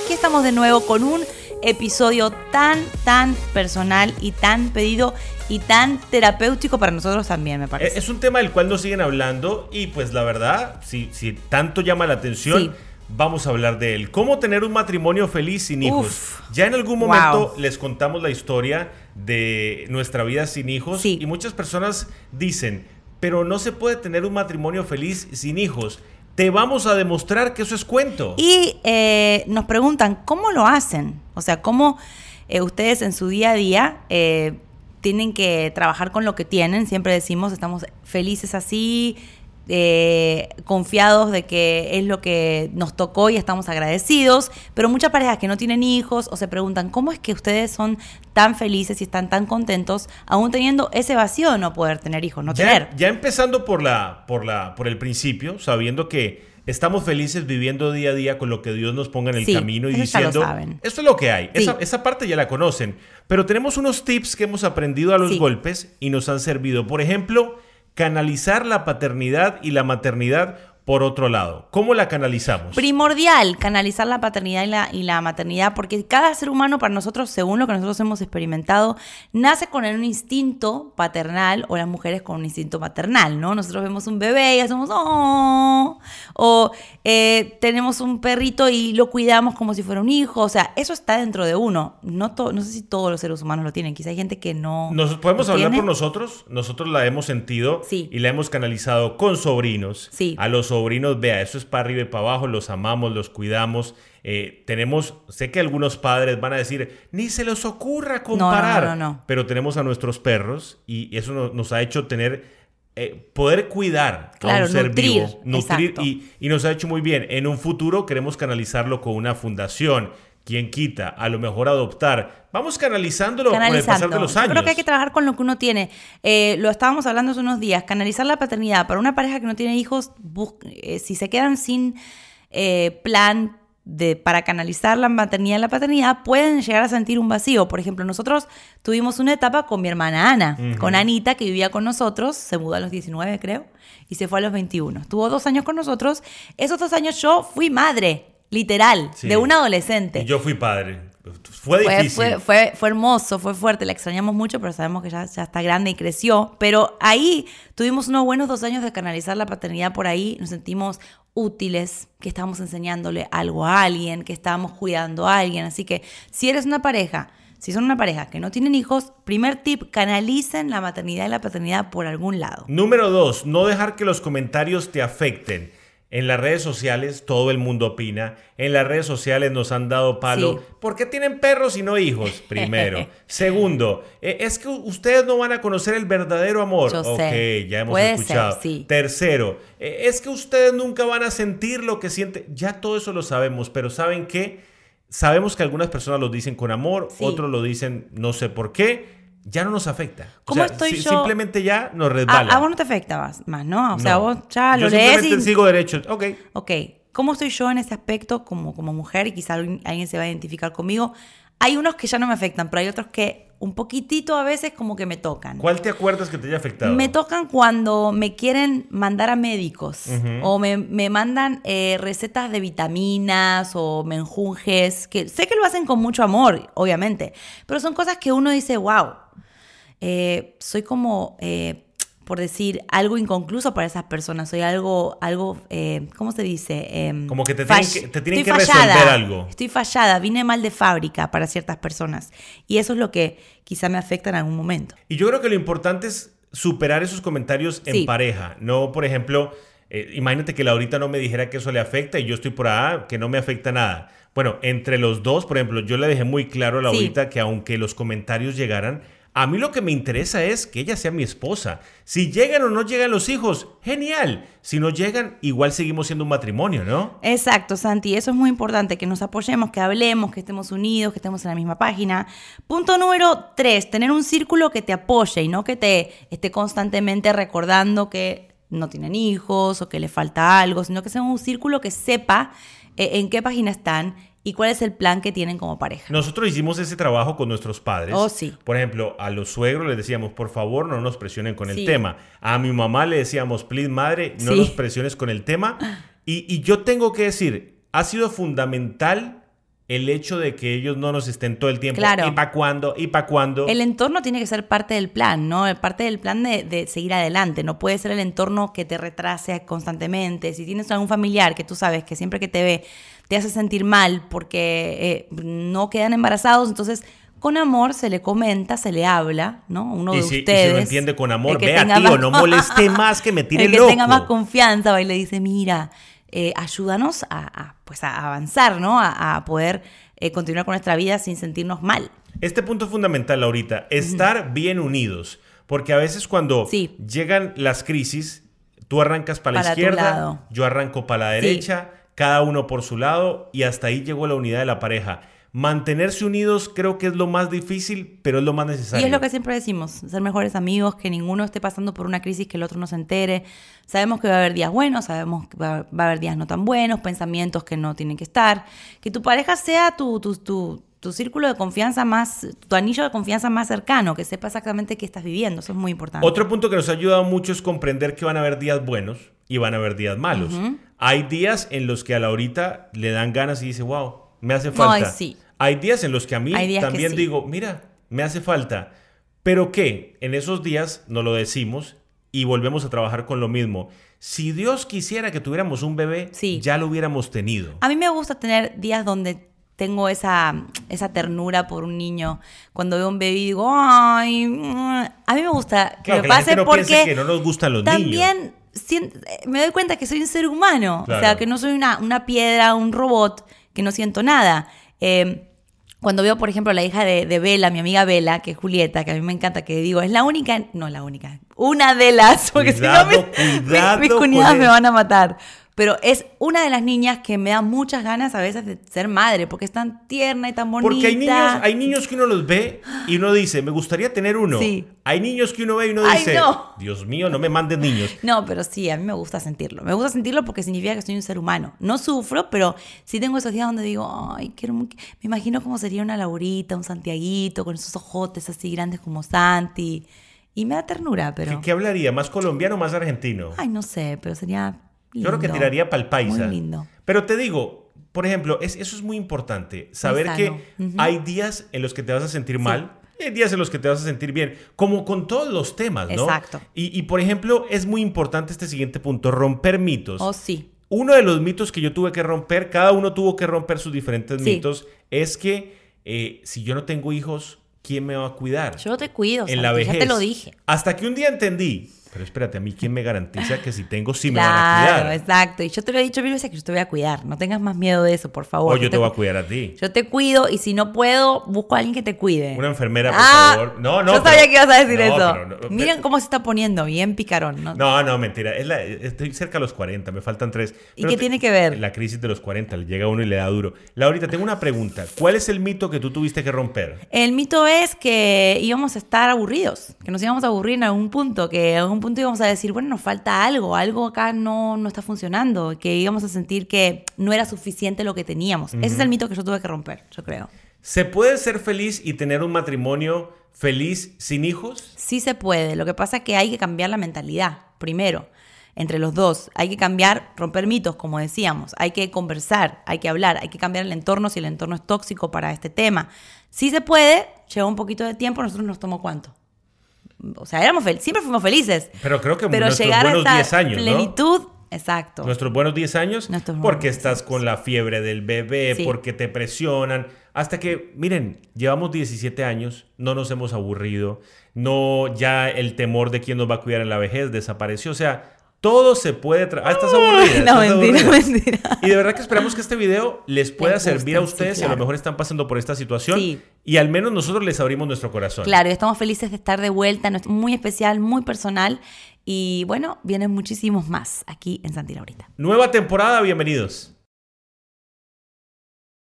aquí estamos de nuevo con un episodio tan personal y tan pedido y tan terapéutico para nosotros también, me parece. Es un tema del cual nos siguen hablando y pues la verdad, si tanto llama la atención, sí, vamos a hablar de él. ¿Cómo tener un matrimonio feliz sin hijos? Ya en algún momento les contamos la historia de nuestra vida sin hijos, sí, y muchas personas dicen, pero no se puede tener un matrimonio feliz sin hijos. Te vamos a demostrar que eso es cuento. Y nos preguntan, ¿cómo lo hacen? O sea, ¿cómo ustedes en su día a día tienen que trabajar con lo que tienen? Siempre decimos, estamos felices así, confiados de que es lo que nos tocó y estamos agradecidos, pero muchas parejas que no tienen hijos o se preguntan, ¿cómo es que ustedes son tan felices y están tan contentos aún teniendo ese vacío de no poder tener hijos, Ya empezando por el principio, sabiendo que estamos felices viviendo día a día con lo que Dios nos ponga en el camino y diciendo, esto es lo que hay, esa parte ya la conocen, pero tenemos unos tips que hemos aprendido a los golpes y nos han servido. Por ejemplo, canalizar la paternidad y la maternidad por otro lado. ¿Cómo la canalizamos? Primordial canalizar la paternidad y la maternidad, porque cada ser humano para nosotros, según lo que nosotros hemos experimentado, nace con un instinto paternal o las mujeres con un instinto maternal, ¿no? Nosotros vemos un bebé y hacemos ¡oh! O tenemos un perrito y lo cuidamos como si fuera un hijo. O sea, eso está dentro de uno. No sé si todos los seres humanos lo tienen. Quizá hay gente que no. Podemos hablar por nosotros. Nosotros la hemos sentido y la hemos canalizado con sobrinos. Sí. A los sobrinos, vea, eso es para arriba y para abajo, los amamos, los cuidamos. Sé que algunos padres van a decir, ni se les ocurra comparar. No. Pero tenemos a nuestros perros y eso nos ha hecho poder cuidar a un ser vivo, nutrir y nos ha hecho muy bien. En un futuro queremos canalizarlo con una fundación. ¿Quién quita? A lo mejor adoptar. Vamos canalizándolo con el pasar de los años. Yo creo que hay que trabajar con lo que uno tiene. Lo estábamos hablando hace unos días. Canalizar la paternidad. Para una pareja que no tiene hijos, si se quedan sin plan para canalizar la maternidad y la paternidad, pueden llegar a sentir un vacío. Por ejemplo, nosotros tuvimos una etapa con mi hermana Ana, con Anita, que vivía con nosotros. Se mudó a los 19, creo, y se fue a los 21. Estuvo 2 años con nosotros. Esos 2 años yo fui madre. Literal, de un adolescente. Y yo fui padre. Fue difícil. Fue hermoso, fue fuerte. La extrañamos mucho, pero sabemos que ya está grande y creció. Pero ahí tuvimos unos buenos 2 años de canalizar la paternidad por ahí. Nos sentimos útiles, que estábamos enseñándole algo a alguien, que estábamos cuidando a alguien. Así que si son una pareja que no tienen hijos, primer tip, canalicen la maternidad y la paternidad por algún lado. Número 2, no dejar que los comentarios te afecten. En las redes sociales todo el mundo opina. En las redes sociales nos han dado palo. Sí. ¿Por qué tienen perros y no hijos? Primero. Segundo, es que ustedes no van a conocer el verdadero amor. Yo sé. Ya hemos escuchado. Ser, sí. Tercero, es que ustedes nunca van a sentir lo que sienten. Ya todo eso lo sabemos, pero ¿saben qué? Sabemos que algunas personas lo dicen con amor, otros lo dicen no sé por qué. Ya no nos afecta. ¿Cómo estoy yo? Simplemente ya nos resbala. A vos no te afecta más, ¿no? O sea, vos ya lo lees. Yo simplemente sigo derecho. Ok. ¿Cómo estoy yo en ese aspecto como mujer? Y quizá alguien se va a identificar conmigo. Hay unos que ya no me afectan, pero hay otros que un poquitito a veces como que me tocan. ¿Cuál te acuerdas que te haya afectado? Me tocan cuando me quieren mandar a médicos o me mandan recetas de vitaminas o menjunjes, que sé que lo hacen con mucho amor, obviamente, pero son cosas que uno dice, wow, soy como, por decir, algo inconcluso para esas personas. Soy algo ¿cómo se dice? Como que te tienen que resolver algo. Estoy fallada, vine mal de fábrica para ciertas personas. Y eso es lo que quizá me afecta en algún momento. Y yo creo que lo importante es superar esos comentarios en pareja. No, por ejemplo, imagínate que Laurita no me dijera que eso le afecta y yo estoy por que no me afecta nada. Bueno, entre los dos, por ejemplo, yo le dejé muy claro a Laurita que aunque los comentarios llegaran, a mí lo que me interesa es que ella sea mi esposa. Si llegan o no llegan los hijos, genial. Si no llegan, igual seguimos siendo un matrimonio, ¿no? Exacto, Santi. Eso es muy importante, que nos apoyemos, que hablemos, que estemos unidos, que estemos en la misma página. Punto número 3, tener un círculo que te apoye y no que te esté constantemente recordando que no tienen hijos o que les falta algo, sino que sea un círculo que sepa en qué página están y cuál es el plan que tienen como pareja. Nosotros hicimos ese trabajo con nuestros padres. Oh, sí. Por ejemplo, a los suegros les decíamos, por favor, no nos presionen con el tema. A mi mamá le decíamos, please, madre, no nos presiones con el tema. Y yo tengo que decir, ha sido fundamental el hecho de que ellos no nos estén todo el tiempo. Claro. ¿Y para cuándo? ¿Y para cuándo? El entorno tiene que ser parte del plan, ¿no? Parte del plan de seguir adelante. No puede ser el entorno que te retrase constantemente. Si tienes algún familiar que tú sabes que siempre que te ve te hace sentir mal porque no quedan embarazados, entonces con amor se le comenta, se le habla, ¿no? Uno de ustedes. Y si lo entiende con amor, vea, tío, no moleste más que me tire loco. El que tenga más confianza va y le dice, mira, ayúdanos a avanzar, ¿no? A poder continuar con nuestra vida sin sentirnos mal. Este punto es fundamental, Laurita, estar bien unidos, porque a veces cuando llegan las crisis, tú arrancas para la izquierda, yo arranco para la derecha, cada uno por su lado, y hasta ahí llegó la unidad de la pareja. Mantenerse unidos creo que es lo más difícil, pero es lo más necesario. Y es lo que siempre decimos, ser mejores amigos, que ninguno esté pasando por una crisis que el otro no se entere. Sabemos que va a haber días buenos, sabemos que va a haber días no tan buenos, pensamientos que no tienen que estar. Que tu pareja sea tu círculo de confianza más, tu anillo de confianza más cercano, que sepa exactamente qué estás viviendo. Eso es muy importante. Otro punto que nos ha ayudado mucho es comprender que van a haber días buenos y van a haber días malos. Hay días en los que a Laurita le dan ganas y dice, wow, me hace falta. Ay, sí. Hay días en los que a mí también digo, mira, me hace falta. Pero ¿qué? En esos días nos lo decimos y volvemos a trabajar con lo mismo. Si Dios quisiera que tuviéramos un bebé, ya lo hubiéramos tenido. A mí me gusta tener días donde tengo esa ternura por un niño. Cuando veo un bebé y digo, ay, a mí me gusta que me pase porque que no nos gustan los también niños. Me doy cuenta que soy un ser humano. Claro. O sea, que no soy una piedra, un robot, que no siento nada. Cuando veo, por ejemplo, la hija de Bella, mi amiga Bella, que es Julieta, que a mí me encanta, que digo, es la única, no la única, una de las, porque cuidado, si no mis cuñadas me van a matar. Pero es una de las niñas que me da muchas ganas a veces de ser madre, porque es tan tierna y tan bonita. Porque hay niños que uno los ve y uno dice, me gustaría tener uno. Sí. Hay niños que uno ve y uno dice, no. Dios mío, no me mandes niños. No, pero sí, a mí me gusta sentirlo. Me gusta sentirlo porque significa que soy un ser humano. No sufro, pero sí tengo esos días donde digo, ay, me imagino cómo sería una Laurita, un Santiaguito, con esos ojotes así grandes como Santi. Y me da ternura, pero... ¿Qué hablaría? ¿Más colombiano o más argentino? Ay, no sé, pero sería... lindo. Yo creo que tiraría pa'l paisa. Muy lindo. Pero te digo, por ejemplo, eso es muy importante. Saber que hay días en los que te vas a sentir mal y hay días en los que te vas a sentir bien. Como con todos los temas, ¿no? Exacto. Y por ejemplo, es muy importante este siguiente punto, romper mitos. Oh, sí. Uno de los mitos que yo tuve que romper, cada uno tuvo que romper sus diferentes mitos, es que si yo no tengo hijos, ¿quién me va a cuidar? Yo te cuido, en la vejez. Ya te lo dije. Hasta que un día entendí, pero espérate, a mí ¿quién me garantiza que si tengo sí me van a cuidar? Claro, exacto. Y yo te lo he dicho mil veces que yo te voy a cuidar. No tengas más miedo de eso, por favor. O yo te voy a cuidar a ti. Yo te cuido y si no puedo, busco a alguien que te cuide. Una enfermera, por favor. No, yo sabía que ibas a decir eso. Miren cómo se está poniendo, bien picarón. No, mentira. Estoy cerca de los 40, me faltan 3. ¿Y qué tiene que ver? La crisis de los 40, le llega a uno y le da duro. Laurita, tengo una pregunta. ¿Cuál es el mito que tú tuviste que romper? El mito es que íbamos a estar aburridos, que nos íbamos a aburrir en algún punto, que en algún punto íbamos a decir, bueno, nos falta algo acá no está funcionando, que íbamos a sentir que no era suficiente lo que teníamos. Ese es el mito que yo tuve que romper, yo creo. ¿Se puede ser feliz y tener un matrimonio feliz sin hijos? Sí se puede, lo que pasa es que hay que cambiar la mentalidad, primero, entre los dos. Hay que cambiar, romper mitos, como decíamos, hay que conversar, hay que hablar, hay que cambiar el entorno si el entorno es tóxico para este tema. Sí se puede, lleva un poquito de tiempo, nosotros nos tomó ¿cuánto? O sea, siempre fuimos felices. Pero creo que nuestros buenos 10 años, plenitud, ¿no? Exacto. Nuestros buenos 10 años, porque estás con la fiebre del bebé, porque te presionan. Hasta que, miren, llevamos 17 años, no nos hemos aburrido, ya el temor de quién nos va a cuidar en la vejez desapareció. O sea, todo se puede... estás aburrida. No, mentira. Y de verdad que esperamos que este video les pueda servir a ustedes si a lo mejor están pasando por esta situación. Sí. Y al menos nosotros les abrimos nuestro corazón. Claro, y estamos felices de estar de vuelta. Muy especial, muy personal. Y bueno, vienen muchísimos más aquí en Santi Laurita. Nueva temporada, bienvenidos.